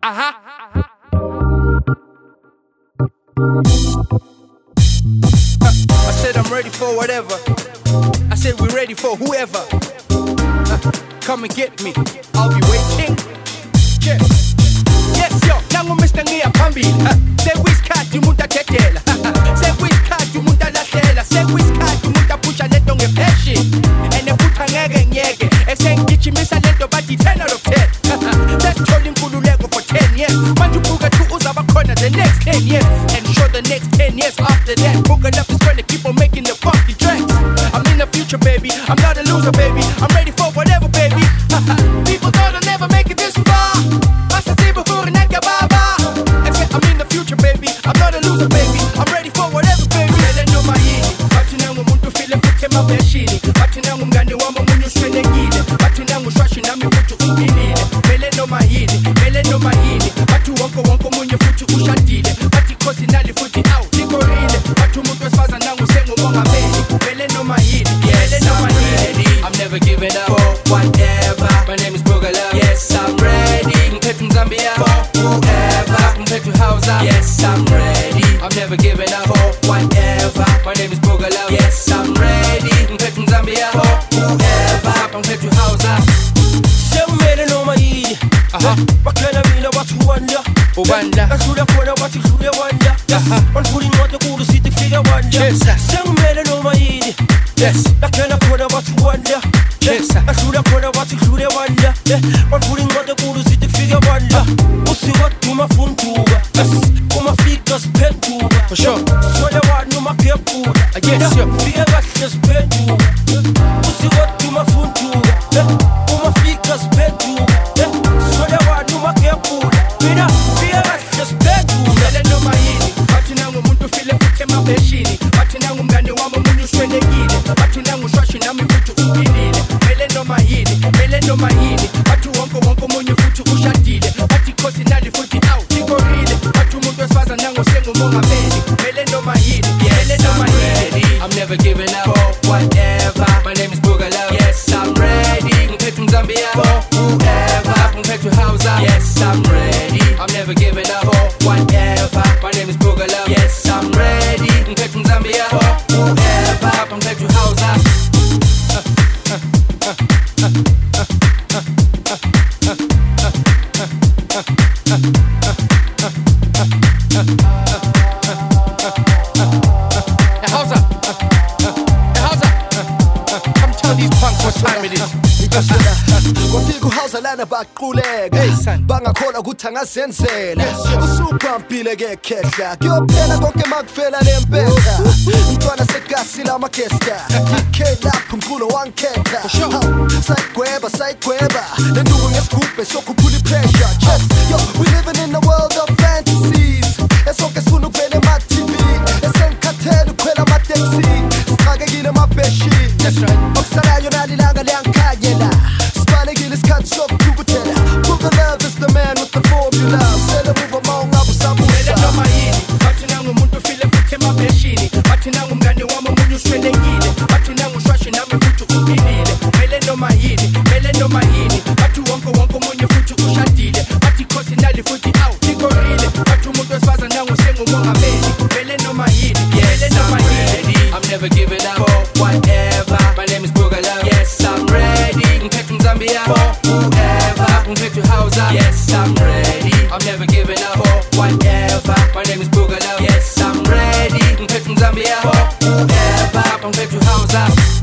I said I'm ready for whatever. I said we're ready for whoever. Come and get me, I'll be waiting. Yeah. Yes yo, nangu Mr. Ngia phambili. Sekwisikhathi umuntu athethela. Sekwisikhathi umuntu alahlela. Sekwisikhathi umuntu aphusha lento ngepassion. Enephutha ngeke ngiyeke. Esengigijimisa lento bathi 10 out of 10. Let's throw inkululeko for 10 years. Manje ubuka tu uzaba khona the next 10 years. And sure the next 10 years after that. Buka up is gonna keep on making the funky tracks. I'm in the future baby, I'm not a loser baby. I'm ready for whatever baby. People thought I'll never make it this far. I'm in the future baby, I'm not a loser baby. I'm ready for whatever baby. Mele noma yini, bathi nangu umuntu file futhi emabheshini. Bathi nangu mngane wami omunye uswelekile. Bathi nangu shwashi nami futhi umpilile. Mele noma yini, bathi wonke omunye futhi ushadile. Bathi khosi nali futhi awu likorile. Bathi umuntu wesifazane nangu sengumongameli. Mele noma yini, I'm never giving up for whatever. My name is Booga Love. Yes, I'm ready. Mkhethu Zambia for whoever. Mkhethu Hausa. Yes, I'm ready. I'm never giving up for whatever. My name is Booga Love. Yes, I'm ready. Mkhethu Zambia for whoever. Mkhethu Hausa. Sewumele noma yini. Bakhona mina bathi wanda. Ubanda. Ahlula khona bathi hlule wanda. Banifuna incwadi kulo sithi fika wanda. Sewumele noma yini. Bakhona khona bathi wanda. Ahlula khona bathi hlule wanda. Banifuna incwadi kulo sithi fika wanda. Usiwathi umafunduka. Uma fika siphenduka. For sure. Sole wani uma phephuka. I guess yo. Fika kahle siphenduka. Usiwathi umafunduka. Uma fika siphenduka. Sole wani uma phephuka. Mina fika kahle siphenduka. Mele noma yini, bathi nangu umuntu file futhi emabheshini. Bathi nangu mngane wami omunye uswelekile. Bathi nangu shwashi nami futhi umpilile. Mele noma yini, bathi wonke omunye futhi ushadile. Bathi khosi nali futhi awu likorile. Bathi umuntu wesifazane nangu sengumongameli. Mele noma yini, I'm never giving up for whatever. My name is Booga Love. Yes, I'm ready. Mkhethu Zambia for whoever. Mkhethu Hausa. Yes, I'm ready. I'm never giving up for whatever. My name is Booga Love. Yes, I'm ready. Mkhethu Zambia for whoever. Mkhethu Hausa. Kwafika uHausa lana baquleka bangakholwa ukuthi angazenzela usubhampile ke khehla kuyophela konke makufela lempetha umntwana segasi lamakesta DK lapho umculo wanketha sayigweba lenduku ngesigubhe sokhuphula ipressure yo we living in a world of fantasies esonke sifuna ukuvela ema-TV esengikhathele ukukhwela amateksi sixakekile amabheshi okusalayo nalilanga liyangikhanyela sibalekile isikhathi sokuthukuthela Booga Love is the man with the formula sele muva ma ungabe usabusa. Mele noma yini, bathi nangu umuntu file futhi emabheshini. Bathi nangu mngane wami omunye uswelekile. Bathi nangu shwashi nami futhi umpilile. Mele noma yini, bathi wonke omunye futhi ushadile. Bathi khosi nali futhi awu likorile. Bathi umuntu wesifazane nangu sengumongameli. Mele noma yini, I'm never giving up for whatever. My name is Booga Love. Yes, I'm ready. Mkhethu Zambia for whoever. Mkhethu Hausa. Yes, I'm ready. I'm never giving up for whatever. My name is Booga Love. Yes, I'm ready. Mkhethu Zambia for whoever. Mkhethu Hausa.